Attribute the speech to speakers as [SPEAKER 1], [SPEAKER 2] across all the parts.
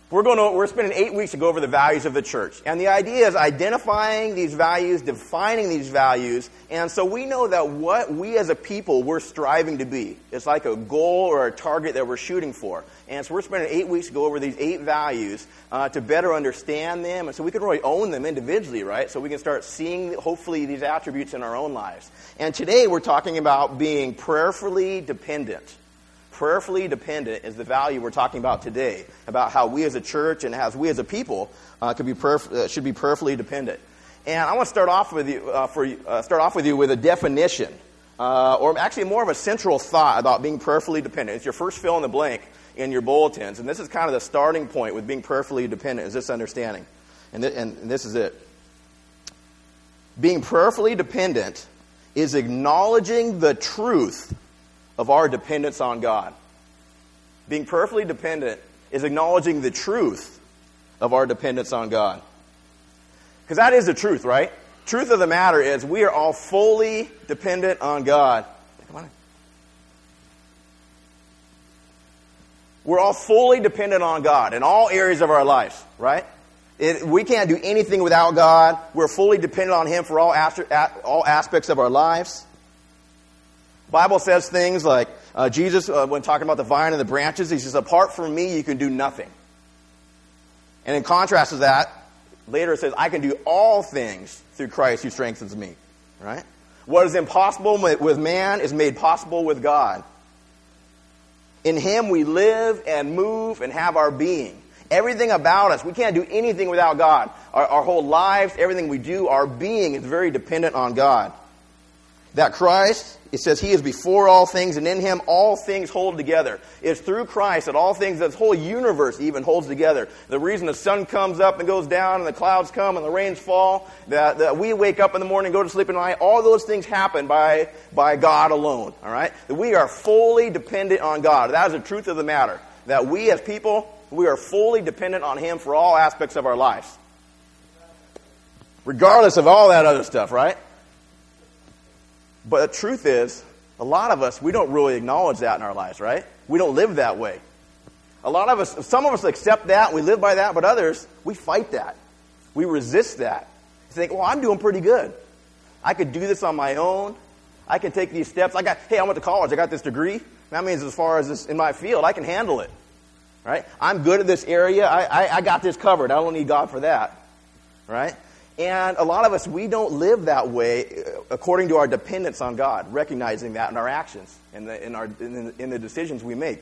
[SPEAKER 1] We're spending 8 weeks to go over the values of the church. And the idea is identifying these values, defining these values, and so we know that what we as a people, we're striving to be. It's like a goal or a target that we're shooting for. And so we're spending 8 weeks to go over these 8 values to better understand them, and so we can really own them individually, right? So we can start seeing, hopefully, these attributes in our own lives. And today we're talking about being prayerfully dependent. Prayerfully dependent is the value we're talking about today, about how we as a church and as we as a people should be prayerfully dependent. And I want to start off with you with a definition, or actually more of a central thought about being prayerfully dependent. It's your first fill in the blank in your bulletins, and this is kind of the starting point with being prayerfully dependent, is this understanding, and this is it. Being prayerfully dependent is acknowledging the truth of our dependence on God. Being prayerfully dependent is acknowledging the truth of our dependence on God. Because that is the truth, right? Truth of the matter is we are all fully dependent on God. Come on. We're all fully dependent on God in all areas of our lives, right? We can't do anything without God. We're fully dependent on Him for all aspects of our lives. The Bible says things like, Jesus, when talking about the vine and the branches, He says, apart from me, you can do nothing. And in contrast to that, later it says, I can do all things through Christ who strengthens me. Right? What is impossible with man is made possible with God. In Him we live and move and have our being. Everything about us, we can't do anything without God. Our whole lives, everything we do, our being is very dependent on God. That Christ, it says He is before all things, and in Him all things hold together. It's through Christ that all things, this whole universe even holds together. The reason the sun comes up and goes down, and the clouds come, and the rains fall, that we wake up in the morning, go to sleep at night, all those things happen by God alone. All right? That we are fully dependent on God. That is the truth of the matter. That we as people, we are fully dependent on Him for all aspects of our lives. Regardless of all that other stuff, right? But the truth is, a lot of us, we don't really acknowledge that in our lives, right? We don't live that way. A lot of us, some of us accept that, we live by that, but others, we fight that. We resist that. We think, well, I'm doing pretty good. I could do this on my own. I can take these steps. I went to college. I got this degree. That means as far as this in my field, I can handle it. Right? I'm good at this area. I got this covered. I don't need God for that. Right? And a lot of us, we don't live that way according to our dependence on God, recognizing that in our actions, in the decisions we make.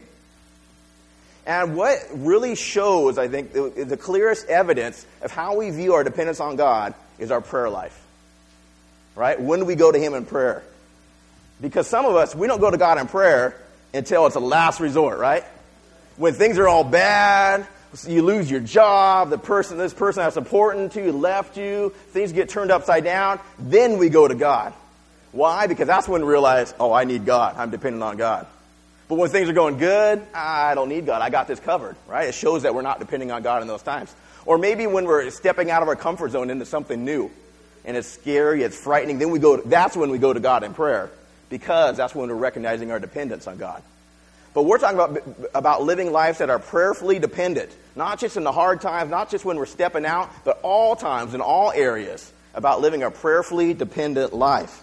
[SPEAKER 1] And what really shows, I think, the clearest evidence of how we view our dependence on God is our prayer life. Right? When do we go to Him in prayer? Because some of us, we don't go to God in prayer until it's a last resort, right? When things are all bad, you lose your job, this person that's important to you left you, things get turned upside down, then we go to God. Why? Because that's when we realize, oh, I need God. I'm dependent on God. But when things are going good, I don't need God. I got this covered, right? It shows that we're not depending on God in those times. Or maybe when we're stepping out of our comfort zone into something new, and it's scary, it's frightening, that's when we go to God in prayer, because that's when we're recognizing our dependence on God. But we're talking about living lives that are prayerfully dependent, not just in the hard times, not just when we're stepping out, but all times in all areas, about living a prayerfully dependent life.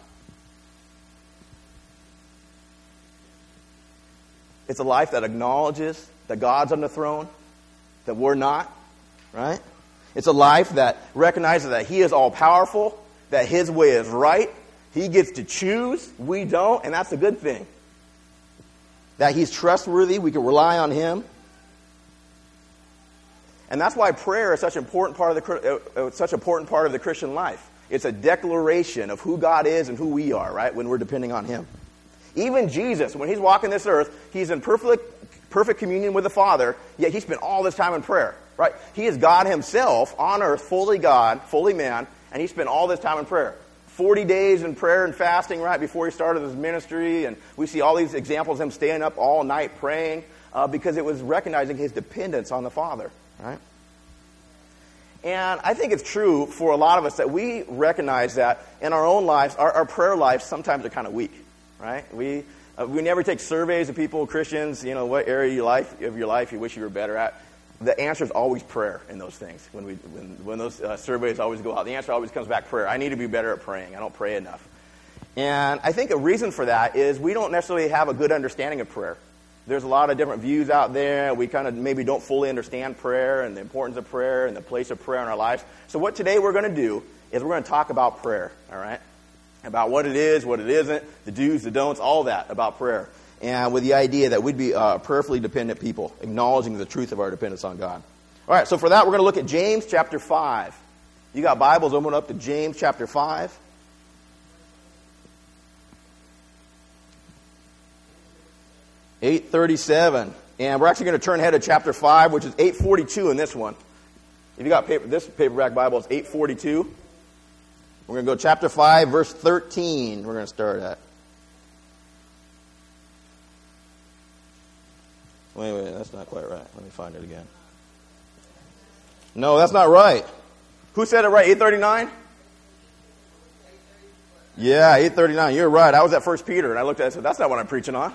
[SPEAKER 1] It's a life that acknowledges that God's on the throne, that we're not, right? It's a life that recognizes that He is all-powerful, that His way is right, He gets to choose, we don't, and that's a good thing. That He's trustworthy, we can rely on Him. And that's why prayer is such an important part of the Christian life. It's a declaration of who God is and who we are, right, when we're depending on Him. Even Jesus, when He's walking this earth, He's in perfect communion with the Father, yet He spent all this time in prayer, right? He is God Himself on earth, fully God, fully man, and He spent all this time in prayer. 40 days in prayer and fasting right before He started His ministry, and we see all these examples of Him staying up all night praying because it was recognizing His dependence on the Father, right? And I think it's true for a lot of us that we recognize that in our own lives, our prayer lives sometimes are kind of weak, right? We never take surveys of people, Christians, what area of your life you wish you were better at. the answer is always prayer in those things. When those surveys always go out, the answer always comes back prayer. I need to be better at praying. I don't pray enough. And I think a reason for that is we don't necessarily have a good understanding of prayer. There's a lot of different views out there. We kind of maybe don't fully understand prayer and the importance of prayer and the place of prayer in our lives. So what today we're going to do is we're going to talk about prayer, all right? About what it is, what it isn't, the do's, the don'ts, all that about prayer. And with the idea that we'd be prayerfully dependent people, acknowledging the truth of our dependence on God. All right, so for that, we're going to look at James chapter 5. You got Bibles, open up to James chapter 5. $837. And we're actually going to turn ahead to chapter 5, which is $842 in this one. If you got this paperback Bible, it's $842. We're going to go chapter 5, verse 13. We're going to start at. Wait, that's not quite right. Let me find it again. No, that's not right. Who said it right? 839? Yeah, 839. You're right. I was at 1 Peter, and I looked at it and said, that's not what I'm preaching on.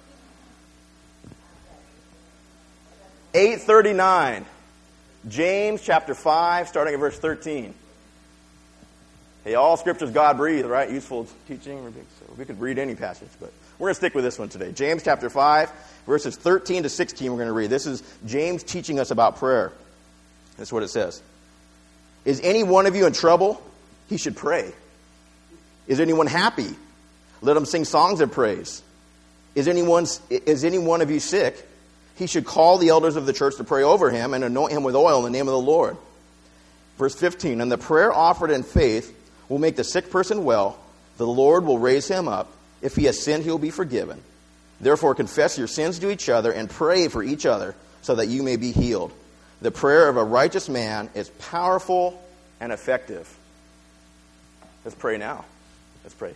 [SPEAKER 1] 839. James chapter 5, starting at verse 13. Hey, all scriptures God breathed, right? Useful teaching. So we could read any passage, but we're going to stick with this one today. James chapter 5, verses 13 to 16 we're going to read. This is James teaching us about prayer. That's what it says. Is any one of you in trouble? He should pray. Is anyone happy? Let him sing songs of praise. Is any one of you sick? He should call the elders of the church to pray over him and anoint him with oil in the name of the Lord. Verse 15, and the prayer offered in faith will make the sick person well. The Lord will raise him up. If he has sinned, he will be forgiven. Therefore, confess your sins to each other and pray for each other so that you may be healed. The prayer of a righteous man is powerful and effective. Let's pray now. Let's pray.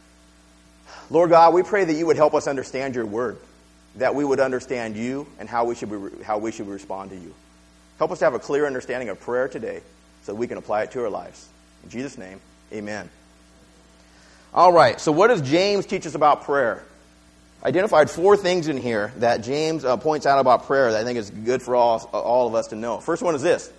[SPEAKER 1] Lord God, we pray that you would help us understand your word, that we would understand you and how we should respond to you. Help us to have a clear understanding of prayer today so that we can apply it to our lives. In Jesus' name, amen. All right, so what does James teach us about prayer? I identified 4 things in here that James points out about prayer that I think is good for all of us to know. First one is this.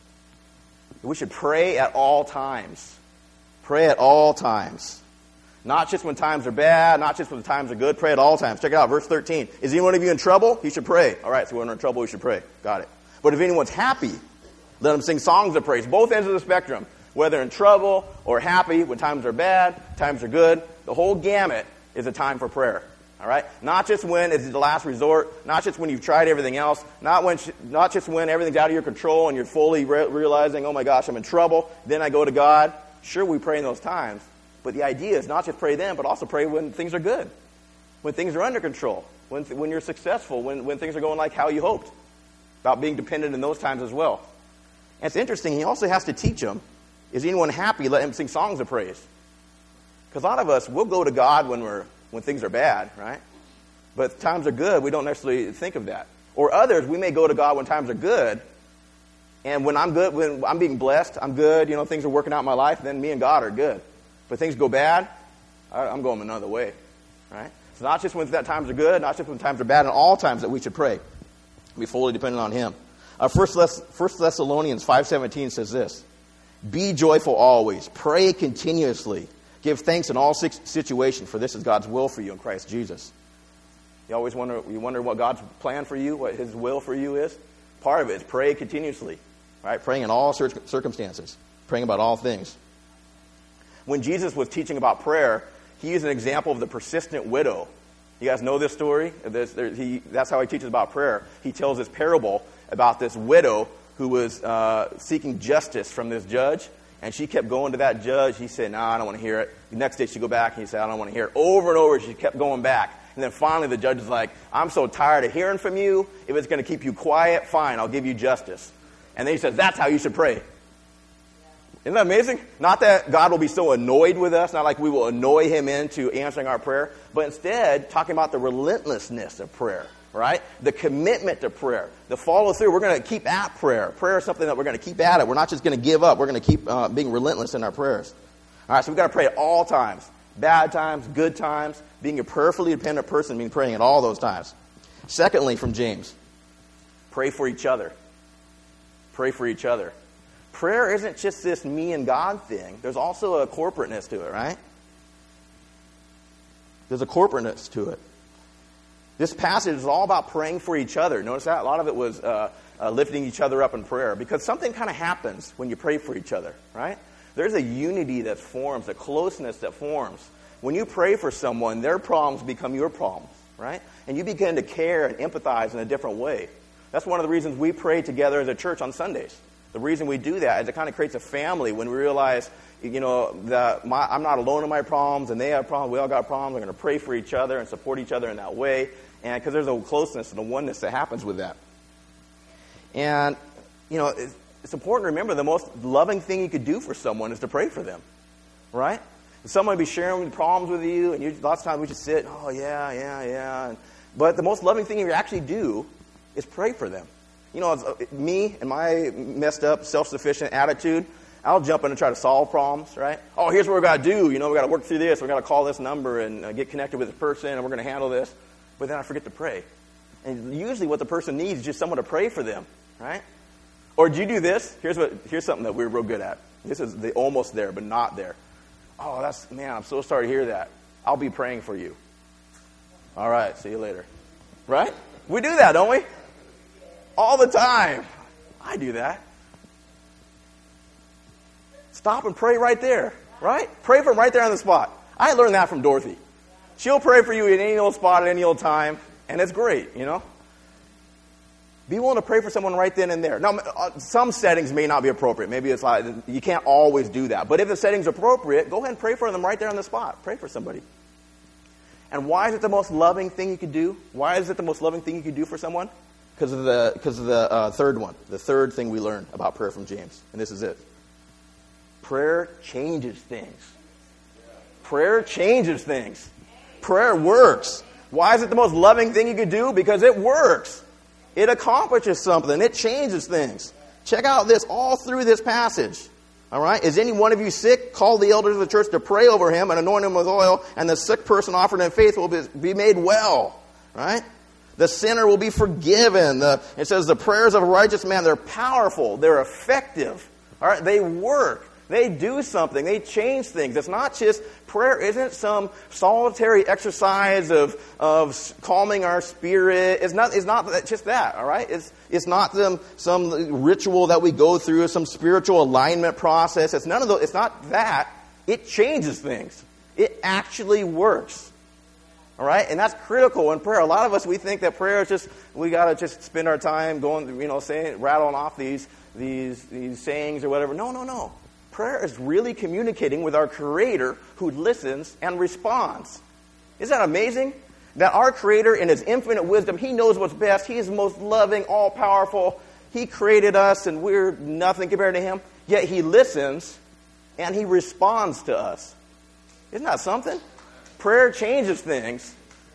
[SPEAKER 1] We should pray at all times. Pray at all times. Not just when times are bad, not just when times are good. Pray at all times. Check it out, verse 13. Is any one of you in trouble? He should pray. All right, so when we're in trouble, we should pray. Got it. But if anyone's happy, let him sing songs of praise. Both ends of the spectrum. Whether in trouble or happy, when times are bad, times are good. The whole gamut is a time for prayer. All right? Not just when it's the last resort. Not just when you've tried everything else. Not just when everything's out of your control and you're fully realizing, oh my gosh, I'm in trouble. Then I go to God. Sure, we pray in those times. But the idea is not just pray then, but also pray when things are good. When things are under control. When you're successful. When things are going like how you hoped. About being dependent in those times as well. And it's interesting, he also has to teach them, is anyone happy? Let him sing songs of praise. Because a lot of us, we'll go to God when things are bad, right? But if times are good, we don't necessarily think of that. Or others, we may go to God when times are good, and when I'm good, when I'm being blessed, I'm good, things are working out in my life, then me and God are good. But things go bad, I'm going another way, right? It's not just when times are good, not just when times are bad, in all times that we should pray. Be fully dependent on him. 1 Thessalonians 5:17 says this, be joyful always, pray continuously, give thanks in all situations, for this is God's will for you in Christ Jesus. You always wonder what God's plan for you, what his will for you is? Part of it is pray continuously, right? Praying in all circumstances, praying about all things. When Jesus was teaching about prayer, he used an example of the persistent widow. You guys know this story? That's how he teaches about prayer. He tells this parable about this widow who was seeking justice from this judge, and she kept going to that judge. He said, I don't want to hear it. The next day she'd go back, and he said, I don't want to hear it. Over and over, she kept going back. And then finally the judge is like, I'm so tired of hearing from you. If it's going to keep you quiet, fine, I'll give you justice. And then he says, that's how you should pray. Isn't that amazing? Not that God will be so annoyed with us, not like we will annoy him into answering our prayer, but instead talking about the relentlessness of prayer, right? The commitment to prayer, the follow through. We're going to keep at prayer. Prayer is something that we're going to keep at it. We're not just going to give up. We're going to keep being relentless in our prayers. All right, so we've got to pray at all times. Bad times, good times, being a prayerfully dependent person, meaning praying at all those times. Secondly, from James, pray for each other. pray for each other. Prayer isn't just this me and God thing. There's also a corporateness to it, right? There's a corporateness to it. This passage is all about praying for each other. Notice that? A lot of it was lifting each other up in prayer. Because something kind of happens when you pray for each other, right? There's a unity that forms, a closeness that forms. When you pray for someone, their problems become your problems, right? And you begin to care and empathize in a different way. That's one of the reasons we pray together as a church on Sundays. The reason we do that is it kind of creates a family when we realize, that I'm not alone in my problems and they have problems. We all got problems. We're going to pray for each other and support each other in that way. And because there's a closeness and a oneness that happens with that. And, it's important to remember the most loving thing you could do for someone is to pray for them, right? If someone would be sharing problems with you, and lots of times we just sit, oh, yeah. But the most loving thing you actually do is pray for them. Me and my messed up, self-sufficient attitude, I'll jump in and try to solve problems, right? Oh, here's what we got to do. We got to work through this. We got to call this number and get connected with this person, and we're going to handle this. But then I forget to pray. And usually what the person needs is just someone to pray for them, right? Or do you do this? Here's something that we're real good at. This is the almost there, but not there. Oh, I'm so sorry to hear that. I'll be praying for you. All right, see you later. Right? We do that, don't we? All the time. I do that. Stop and pray right there, right? Pray for them right there on the spot. I learned that from Dorothy. She'll pray for you at any old spot at any old time, and it's great, Be willing to pray for someone right then and there. Now, some settings may not be appropriate. Maybe it's like you can't always do that. But if the setting's appropriate, go ahead and pray for them right there on the spot. Pray for somebody. And why is it the most loving thing you could do? Why is it the most loving thing you could do for someone? Because of the third one. The third thing we learn about prayer from James. And this is it. Prayer changes things. Prayer changes things. Prayer works. Why is it the most loving thing you could do? Because it works. It accomplishes something. It changes things. Check out this all through this passage. All right? Is any one of you sick? Call the elders of the church to pray over him and anoint him with oil, and the sick person offered in faith will be made well. Right? The sinner will be forgiven. It says the prayers of a righteous man, they're powerful. They're effective. All right? They work. They do something. They change things. It's not just, prayer isn't some solitary exercise of calming our spirit. It's not just that, all right? It's not some ritual that we go through, some spiritual alignment process. It's none of those. It's not that. It changes things. It actually works. All right? And that's critical in prayer. A lot of us, we think that prayer is just, we got to just spend our time going, rattling off these sayings or whatever. No. Prayer is really communicating with our Creator who listens and responds. Isn't that amazing? That our Creator, in His infinite wisdom, He knows what's best. He is the most loving, all-powerful. He created us, and we're nothing compared to Him. Yet He listens, and He responds to us. Isn't that something? Prayer changes things.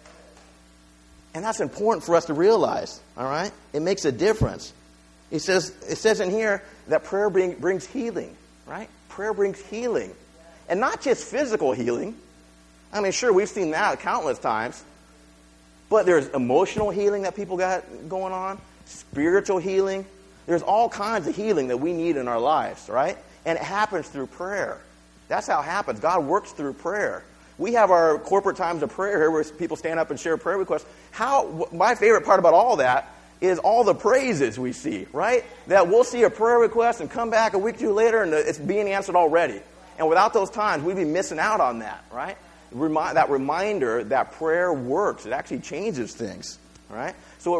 [SPEAKER 1] And that's important for us to realize, all right? It makes a difference. It says in here that prayer brings healing. Right? Prayer brings healing. And not just physical healing. I mean, sure, we've seen that countless times. But there's emotional healing that people got going on. Spiritual healing. There's all kinds of healing that we need in our lives, right? And it happens through prayer. That's how it happens. God works through prayer. We have our corporate times of prayer here where people stand up and share prayer requests. My favorite part about all that is all the praises we see, right? That we'll see a prayer request and come back a week or two later and it's being answered already. And without those times, we'd be missing out on that, right? That reminder that prayer works. It actually changes things, right? So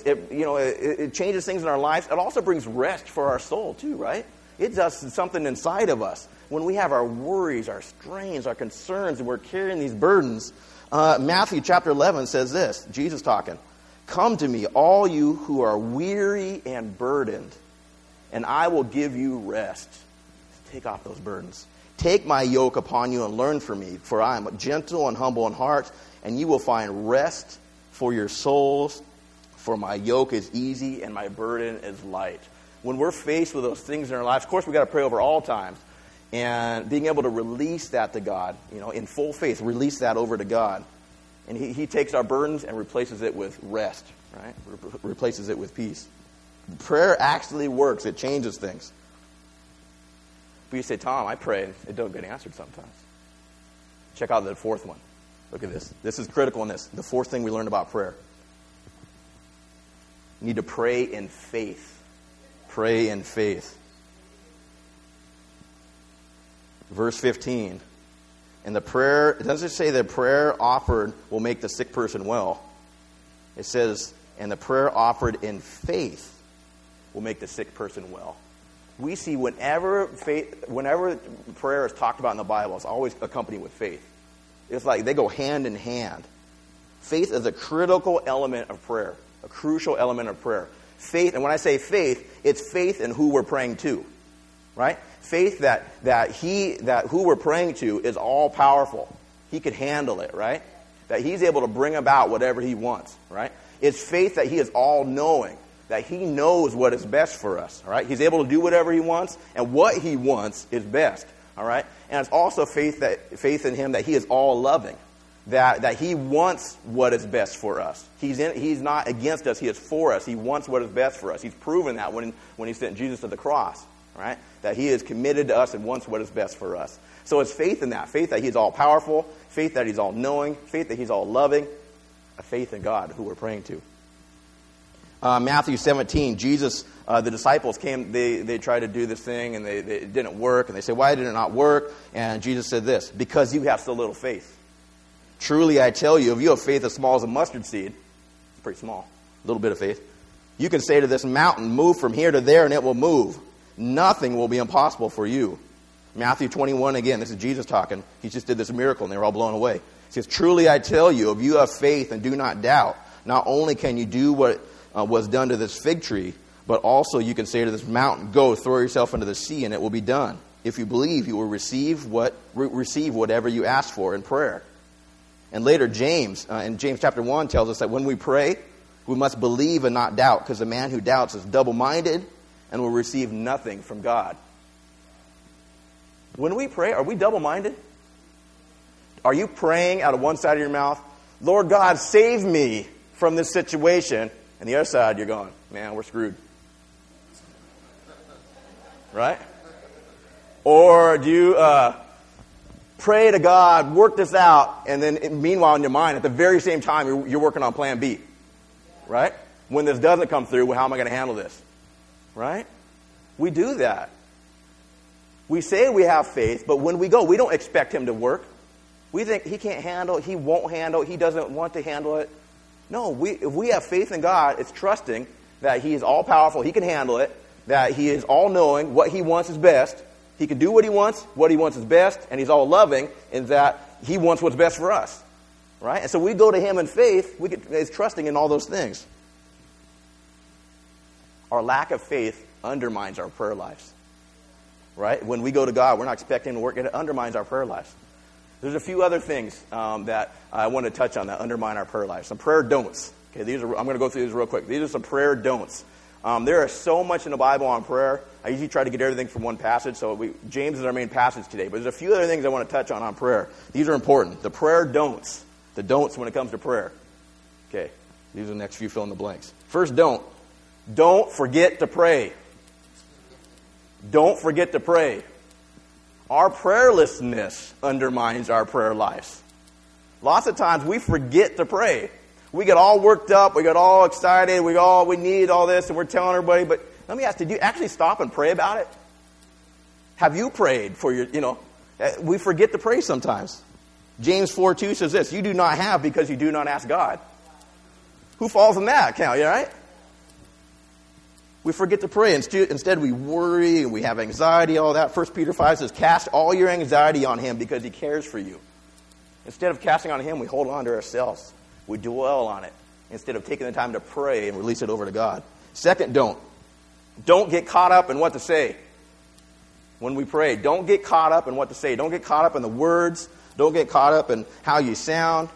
[SPEAKER 1] it changes things in our lives. It also brings rest for our soul too, right? It does something inside of us. When we have our worries, our strains, our concerns, and we're carrying these burdens, Matthew chapter 11 says this, Jesus talking. Come to me, all you who are weary and burdened, and I will give you rest. Take off those burdens. Take my yoke upon you and learn from me, for I am gentle and humble in heart, and you will find rest for your souls, for my yoke is easy and my burden is light. When we're faced with those things in our lives, of course, we've got to pray over all times. And being able to release that to God, in full faith, release that over to God. And he takes our burdens and replaces it with rest, right? Replaces it with peace. Prayer actually works. It changes things. But you say, Tom, I pray, and it don't get answered sometimes. Check out the fourth one. Look at this. This is critical in this. The fourth thing we learned about prayer. You need to pray in faith. Pray in faith. Verse 15. And the prayer, it doesn't say the prayer offered will make the sick person well. It says, and the prayer offered in faith will make the sick person well. We see whenever prayer is talked about in the Bible, it's always accompanied with faith. It's like they go hand in hand. Faith is a critical element of prayer, a crucial element of prayer. Faith, and when I say faith, it's faith in who we're praying to, right? Faith that who we're praying to is all powerful. He could handle it, right? That he's able to bring about whatever he wants, right? It's faith that he is all knowing, that he knows what is best for us, all right? He's able to do whatever he wants, and what he wants is best, all right? And it's also faith in him that he is all loving, that he wants what is best for us. He's not against us, he is for us. He wants what is best for us. He's proven that when he sent Jesus to the cross, right? That he is committed to us and wants what is best for us. So it's faith in that. Faith that he's all powerful. Faith that he's all knowing. Faith that he's all loving. A faith in God who we're praying to. Matthew 17, Jesus, the disciples came, they tried to do this thing and it didn't work. And they said, why did it not work? And Jesus said this, because you have so little faith. Truly I tell you, if you have faith as small as a mustard seed, it's pretty small, a little bit of faith, you can say to this mountain, move from here to there, and it will move. Nothing will be impossible for you. Matthew 21, again, this is Jesus talking. He just did this miracle, and they were all blown away. He says, truly I tell you, if you have faith and do not doubt, not only can you do what was done to this fig tree, but also you can say to this mountain, go, throw yourself into the sea, and it will be done. If you believe, you will receive whatever you ask for in prayer. And later, James, in James chapter 1, tells us that when we pray, we must believe and not doubt, because the man who doubts is double-minded and will receive nothing from God. When we pray, are we double-minded? Are you praying out of one side of your mouth, Lord God, save me from this situation, and the other side you're going, man, we're screwed. Right? Or do you pray to God, work this out, and then meanwhile in your mind, at the very same time, you're working on plan B? Right? When this doesn't come through, well, how am I going to handle this? Right? We do that. We say we have faith, but when we go, we don't expect him to work. We think he can't handle it, he won't handle it, he doesn't want to handle it. No, if we have faith in God, it's trusting that he is all-powerful, he can handle it, that he is all-knowing, what he wants is best, he can do what he wants is best, and he's all-loving, in that he wants what's best for us. Right? And so we go to him in faith, it's trusting in all those things. Our lack of faith undermines our prayer lives. Right? When we go to God, we're not expecting him to work, it undermines our prayer lives. There's a few other things that I want to touch on that undermine our prayer lives. Some prayer don'ts. Okay, I'm going to go through these real quick. These are some prayer don'ts. There is so much in the Bible on prayer. I usually try to get everything from one passage, so James is our main passage today. But there's a few other things I want to touch on prayer. These are important. The prayer don'ts. The don'ts when it comes to prayer. Okay, these are the next few fill in the blanks. First don't. Don't forget to pray. Don't forget to pray. Our prayerlessness undermines our prayer lives. Lots of times we forget to pray. We get all worked up, we get all excited, we need all this, and we're telling everybody, but let me ask, did you actually stop and pray about it? Have you prayed for we forget to pray sometimes. James 4:2 says this, you do not have because you do not ask God. Who falls in that account, right? We forget to pray. Instead, we worry and we have anxiety, all that. 1 Peter 5 says, cast all your anxiety on him because he cares for you. Instead of casting on him, we hold on to ourselves. We dwell on it instead of taking the time to pray and release it over to God. Second, don't. Don't get caught up in what to say when we pray. Don't get caught up in what to say. Don't get caught up in the words. Don't get caught up in how you sound.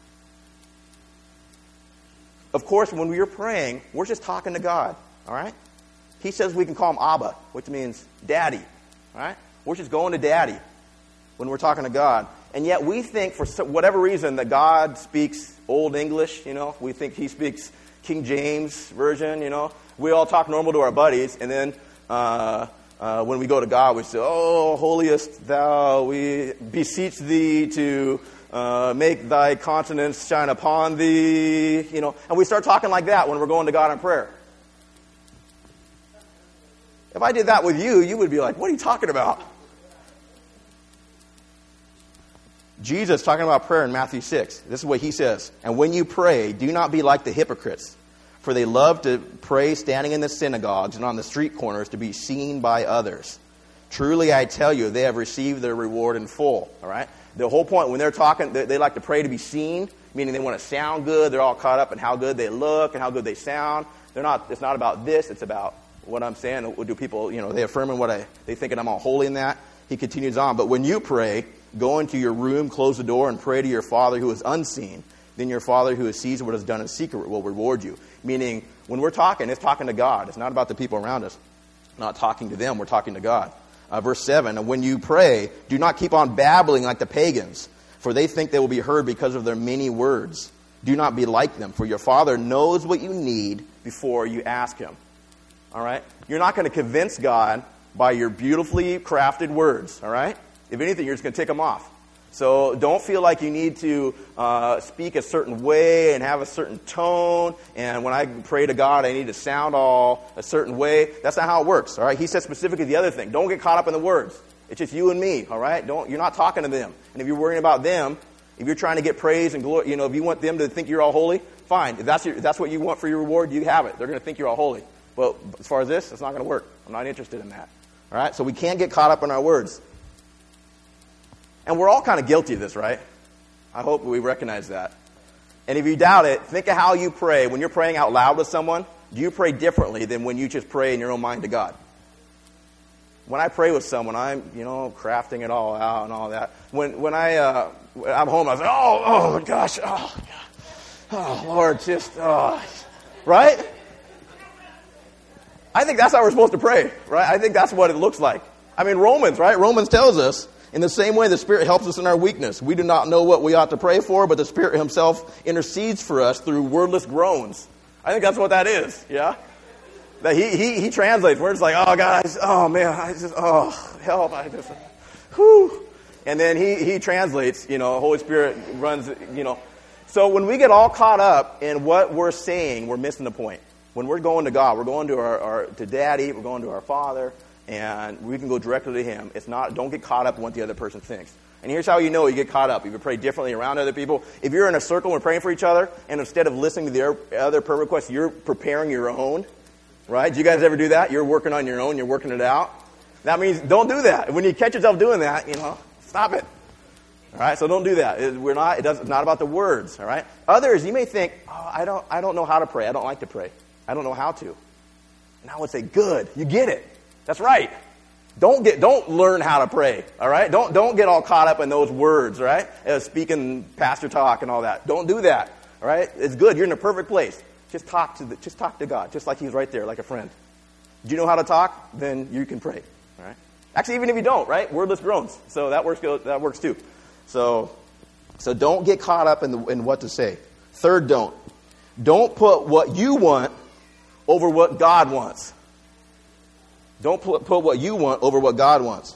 [SPEAKER 1] Of course, when we're praying, we're just talking to God. All right? He says we can call him Abba, which means daddy. All right? We're just going to daddy when we're talking to God. And yet we think for whatever reason that God speaks Old English, we think he speaks King James Version, we all talk normal to our buddies, and then when we go to God, we say, "Oh, holiest thou, we beseech thee to make thy countenance shine upon thee," and we start talking like that when we're going to God in prayer. If I did that with you, you would be like, "What are you talking about?" Jesus talking about prayer in Matthew 6. This is what he says. "And when you pray, do not be like the hypocrites, for they love to pray standing in the synagogues and on the street corners to be seen by others. Truly, I tell you, they have received their reward in full." All right? The whole point, when they're talking, they like to pray to be seen, meaning they want to sound good. They're all caught up in how good they look and how good they sound. It's not about this. It's about what I'm saying. Do people, they affirming they thinking I'm all holy in that? He continues on. "But when you pray, go into your room, close the door, and pray to your Father who is unseen. Then your Father who sees what is done in secret will reward you." Meaning, when we're talking, it's talking to God. It's not about the people around us. Not talking to them. We're talking to God. Verse 7, "And when you pray, do not keep on babbling like the pagans, for they think they will be heard because of their many words. Do not be like them, for your Father knows what you need before you ask Him." All right? You're not going to convince God by your beautifully crafted words. All right? If anything, you're just going to tick them off. So don't feel like you need to speak a certain way and have a certain tone. And when I pray to God, I need to sound all a certain way. That's not how it works. All right. He said specifically the other thing. Don't get caught up in the words. It's just you and me. All right. You're not talking to them. And if you're worrying about them, if you're trying to get praise and glory, if you want them to think you're all holy, fine. If that's what you want for your reward, you have it. They're going to think you're all holy. But as far as this, it's not going to work. I'm not interested in that. All right. So we can't get caught up in our words. And we're all kind of guilty of this, right? I hope we recognize that. And if you doubt it, think of how you pray. When you're praying out loud with someone, do you pray differently than when you just pray in your own mind to God? When I pray with someone, I'm, crafting it all out and all that. When I'm home, I was like, oh my gosh, oh Lord, right? I think that's how we're supposed to pray, right? I think that's what it looks like. I mean, Romans, right? Romans tells us, in the same way, the Spirit helps us in our weakness. We do not know what we ought to pray for, but the Spirit Himself intercedes for us through wordless groans. I think that's what that is, yeah? That He translates. We're just like, oh, God, help. Whew. And then He translates, Holy Spirit runs, So when we get all caught up in what we're saying, we're missing the point. When we're going to God, we're going to to Daddy, we're going to our Father, and we can go directly to Him. Don't get caught up in what the other person thinks. And here's how you know you get caught up. If you pray differently around other people, if you're in a circle and we're praying for each other, and instead of listening to their other prayer requests, you're preparing your own, right? Do you guys ever do that? You're working on your own, you're working it out. That means don't do that. When you catch yourself doing that, stop it. All right, so don't do that. It's not about the words, all right? Others, you may think, I don't know how to pray. I don't like to pray. I don't know how to. And I would say, good, you get it. That's right. Don't learn how to pray, all right? Don't get all caught up in those words, all right? Speaking pastor talk and all that. Don't do that, all right? It's good. You're in a perfect place. Just talk to God, just like He's right there, like a friend. Do you know how to talk? Then you can pray, all right? Actually, even if you don't, right? Wordless groans. So that works too. So don't get caught up in what to say. Third, don't put what you want over what God wants. Don't put what you want over what God wants.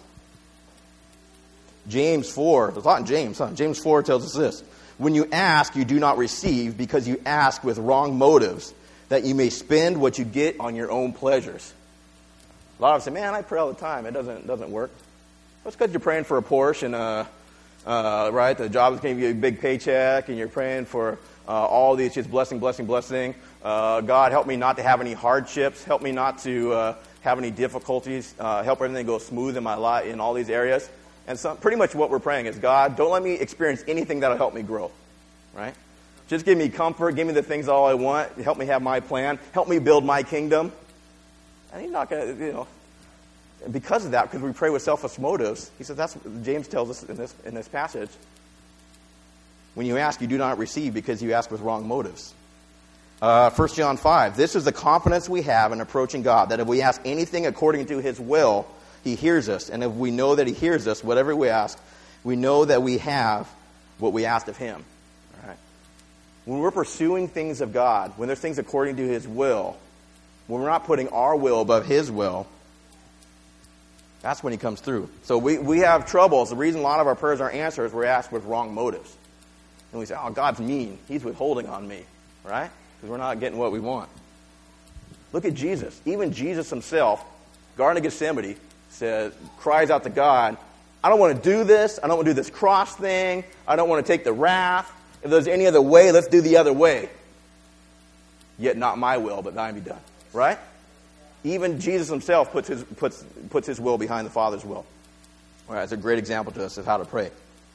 [SPEAKER 1] James 4, there's a lot in James, huh? James 4 tells us this. When you ask, you do not receive because you ask with wrong motives, that you may spend what you get on your own pleasures. A lot of us say, man, I pray all the time. It doesn't work. That's because you're praying for a Porsche and, right, the job is going to give you a big paycheck, and you're praying for all these just blessing. God, help me not to have any hardships. Help me not to have any difficulties. Help everything go smooth in my life in all these areas. And so pretty much what we're praying is, God, don't let me experience anything that'll help me grow. Right? Just give me comfort. Give me the things all I want. Help me have my plan. Help me build my kingdom. And He's not going to, because of that, because we pray with selfish motives, He says that's what James tells us in this passage. When you ask, you do not receive because you ask with wrong motives. 1 John 5, this is the confidence we have in approaching God, that if we ask anything according to His will, He hears us. And if we know that He hears us, whatever we ask, we know that we have what we asked of Him. All right. when we're pursuing things of God, when there's things according to His will, when we're not putting our will above His will, that's when He comes through. So we have troubles. The reason a lot of our prayers aren't answered is we're asked with wrong motives. And we say, oh, God's mean. He's withholding on me. Right? Because we're not getting what we want. Look at Jesus. Even Jesus Himself, Garden of Gethsemane, cries out to God, I don't want to do this. I don't want to do this cross thing. I don't want to take the wrath. If there's any other way, let's do the other way. Yet not my will, but thine be done. Right? Even Jesus Himself puts his will behind the Father's will. All right, it's a great example to us of how to pray.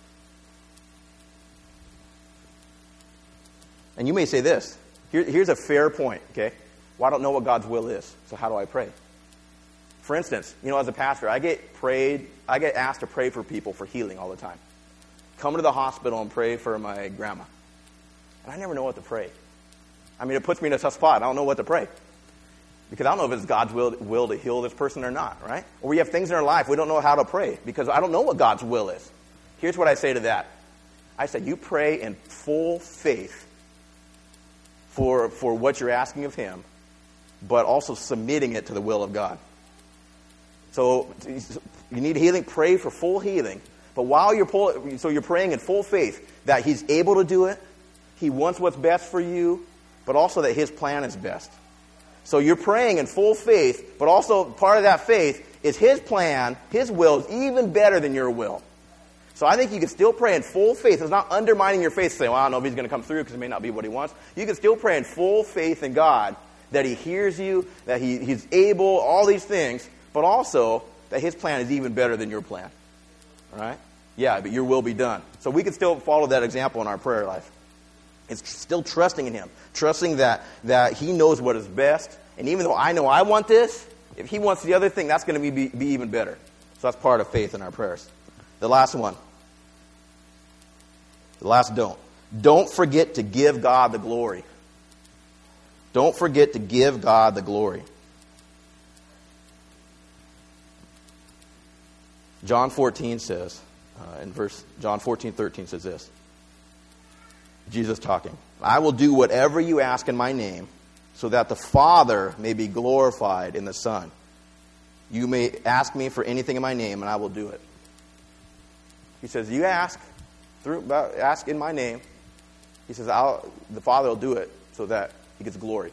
[SPEAKER 1] And you may say this. Here's a fair point, okay? Well, I don't know what God's will is, so how do I pray? For instance, as a pastor, I get asked to pray for people for healing all the time. Come to the hospital and pray for my grandma. And I never know what to pray. I mean, it puts me in a tough spot. I don't know what to pray. Because I don't know if it's God's will to heal this person or not, right? Or we have things in our life we don't know how to pray because I don't know what God's will is. Here's what I say to that. I say, you pray in full faith for what you're asking of Him, but also submitting it to the will of God. So you need healing, pray for full healing. But while you're praying in full faith that He's able to do it, He wants what's best for you, but also that His plan is best. So you're praying in full faith, but also part of that faith is His plan, His will is even better than your will. So I think you can still pray in full faith. It's not undermining your faith, saying, well, I don't know if He's going to come through because it may not be what He wants. You can still pray in full faith in God that He hears you, that He's able, all these things, but also that His plan is even better than your plan. All right? Yeah, but your will be done. So we can still follow that example in our prayer life. It's still trusting in Him. Trusting that He knows what is best. And even though I know I want this, if He wants the other thing, that's going to be even better. So that's part of faith in our prayers. The last one. The last don't. Don't forget to give God the glory. Don't forget to give God the glory. John 14 says, John 14:13 says this. Jesus talking. I will do whatever you ask in my name, so that the Father may be glorified in the Son. You may ask me for anything in my name, and I will do it. He says, you ask in my name. He says, the Father will do it so that He gets glory.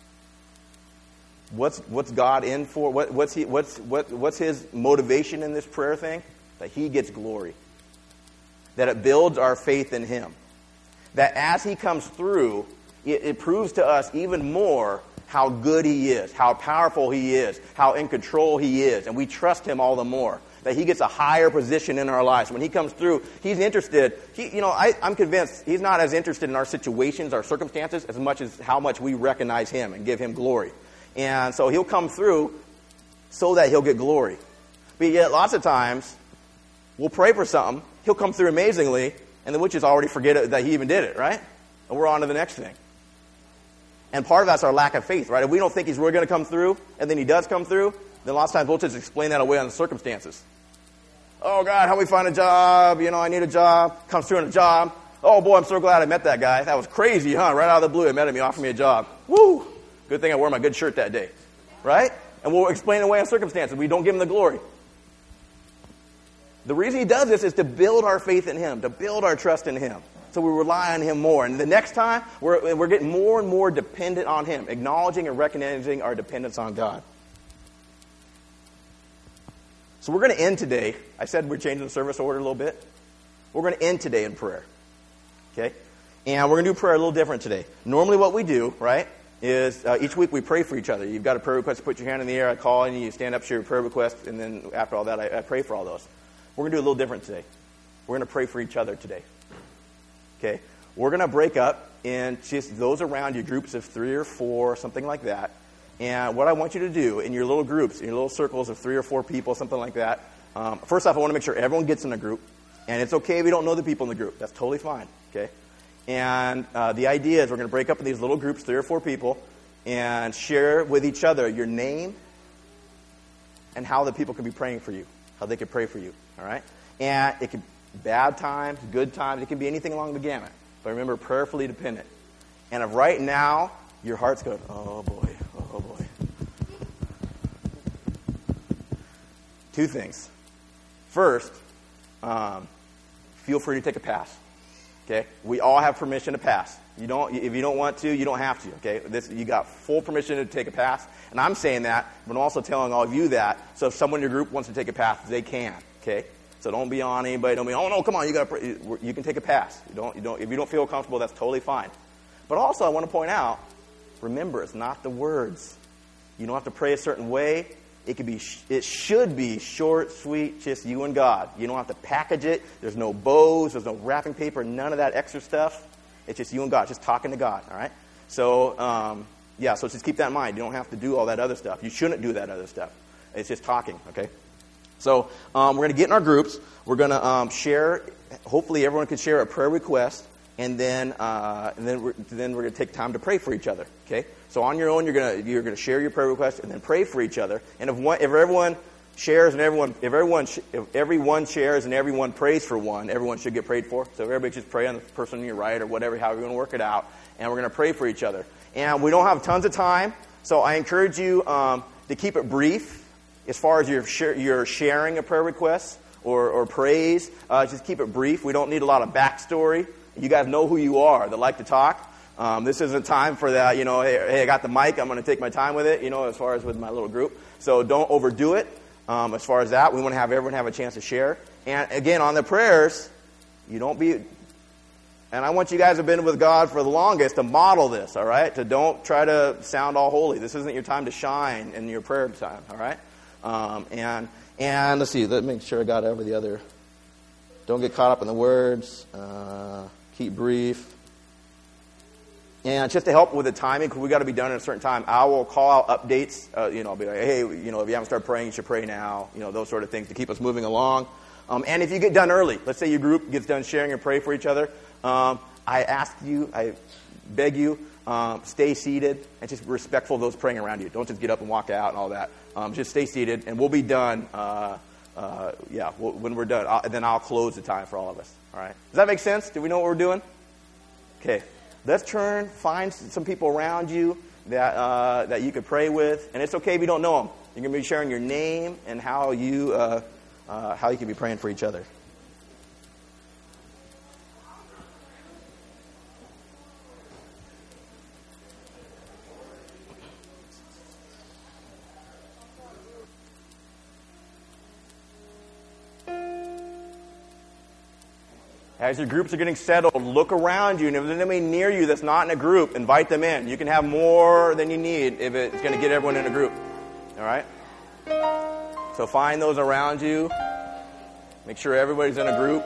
[SPEAKER 1] What's God in for? What's His motivation in this prayer thing? That He gets glory. That it builds our faith in Him. That as He comes through, it proves to us even more how good He is, how powerful He is, how in control He is, and we trust Him all the more. That He gets a higher position in our lives. When He comes through, He's interested. I'm convinced He's not as interested in our situations, our circumstances, as much as how much we recognize Him and give Him glory. And so He'll come through so that He'll get glory. But yet lots of times, we'll pray for something, He'll come through amazingly, and the witches already forget that He even did it, right? And we're on to the next thing. And part of that's our lack of faith, right? If we don't think He's really going to come through, and then He does come through, then lots of times we'll just explain that away on the circumstances. Oh, God, help me find a job. I need a job. Comes through on a job. Oh, boy, I'm so glad I met that guy. That was crazy, huh? Right out of the blue, I met him. He offered me a job. Woo! Good thing I wore my good shirt that day. Right? And we'll explain away on circumstances. We don't give Him the glory. The reason He does this is to build our faith in Him, to build our trust in Him. So we rely on Him more. And the next time, we're getting more and more dependent on Him, acknowledging and recognizing our dependence on God. So we're going to end today. I said we're changing the service order a little bit. We're going to end today in prayer. Okay? And we're going to do prayer a little different today. Normally what we do, right, is each week we pray for each other. You've got a prayer request, put your hand in the air, I call on you, you stand up, share your prayer request, and then after all that, I pray for all those. We're going to do a little different today. We're going to pray for each other today. Okay? We're going to break up in just those around you, groups of 3 or 4, something like that. And what I want you to do in your little groups, in your little circles of 3 or 4 people, something like that, first off, I want to make sure everyone gets in a group. And it's okay if we don't know the people in the group. That's totally fine. Okay? And the idea is we're going to break up in these little groups, 3 or 4 people, and share with each other your name and how the people can be praying for you, how they can pray for you. All right? And it can bad times, good times, it can be anything along the gamut. But remember, prayerfully dependent. And if right now your heart's going, oh boy, oh boy. Two things. First, feel free to take a pass. Okay? We all have permission to pass. If you don't want to, you don't have to. Okay? You got full permission to take a pass. And I'm saying that, but I'm also telling all of you that. So if someone in your group wants to take a pass, they can. Okay? So don't be on anybody. Don't be, oh no, come on, you can take a pass. If you don't feel comfortable, that's totally fine. But also, I want to point out, remember, it's not the words. You don't have to pray a certain way. It should be short, sweet, just you and God. You don't have to package it. There's no bows. There's no wrapping paper. None of that extra stuff. It's just you and God, just talking to God. All right. So so just keep that in mind. You don't have to do all that other stuff. You shouldn't do that other stuff. It's just talking. Okay. So we're going to get in our groups. We're going to share. Hopefully, everyone can share a prayer request, and then we're going to take time to pray for each other. Okay. So on your own, you're going to share your prayer request and then pray for each other. And if everyone shares and if everyone shares and everyone prays for one, everyone should get prayed for. So everybody just pray on the person on your right or whatever, however you want to work it out. And we're going to pray for each other. And we don't have tons of time, so I encourage you to keep it brief as far as your sharing a prayer request or praise. Just keep it brief. We don't need a lot of backstory. You guys know who you are that like to talk. This isn't time for that, hey, I got the mic, I'm going to take my time with it, as far as with my little group. So don't overdo it as far as that. We want to have everyone have a chance to share. And again, on the prayers, and I want you guys who have been with God for the longest to model this, all right? To don't try to sound all holy. This isn't your time to shine in your prayer time, all right? And let's see, let me make sure I got every the other. Don't get caught up in the words. Keep brief. And just to help with the timing, because we got to be done at a certain time, I will call out updates. I'll be like, hey, if you haven't started praying, you should pray now. Those sort of things to keep us moving along. And if you get done early, let's say your group gets done sharing and pray for each other, I beg you, stay seated and just respectful of those praying around you. Don't just get up and walk out and all that. Just stay seated, and we'll be done. When we're done, then I'll close the time for all of us. All right? Does that make sense? Do we know what we're doing? Okay. Let's find some people around you that you could pray with, and it's okay if you don't know them. You're going to be sharing your name and how you can be praying for each other. As your groups are getting settled, look around you, and if there's anybody near you that's not in a group, invite them in. You can have more than you need if it's going to get everyone in a group. All right? So find those around you. Make sure everybody's in a group.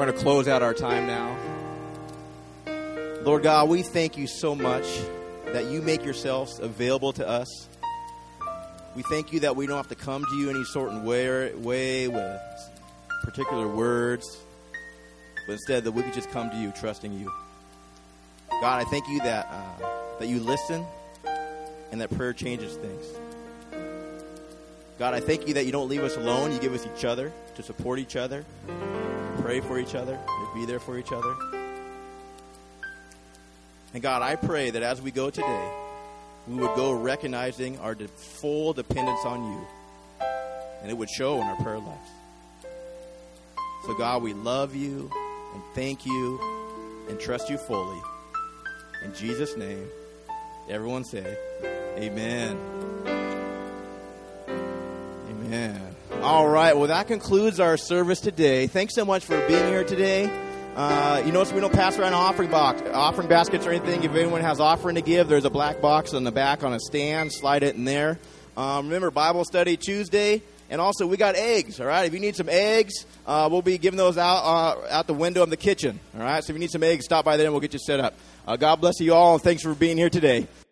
[SPEAKER 1] going to close out our time now. Lord God, we thank you so much that you make yourselves available to us. We thank you that we don't have to come to you any certain way with particular words, but instead that we could just come to you trusting you. God, I thank you that you listen and that prayer changes things. God, I thank you that you don't leave us alone. You give us each other to support each other, to pray for each other, to be there for each other. And God, I pray that as we go today, we would go recognizing our full dependence on you, and it would show in our prayer lives. So God, we love you and thank you and trust you fully. In Jesus' name, everyone say, amen. Amen. All right, well, that concludes our service today. Thanks so much for being here today. You notice we don't pass around offering baskets or anything. If anyone has offering to give, there's a black box on the back on a stand. Slide it in there. Remember, Bible study Tuesday. And also, we got eggs, all right? If you need some eggs, we'll be giving those out the window of the kitchen, all right? So if you need some eggs, stop by there and we'll get you set up. God bless you all, and thanks for being here today.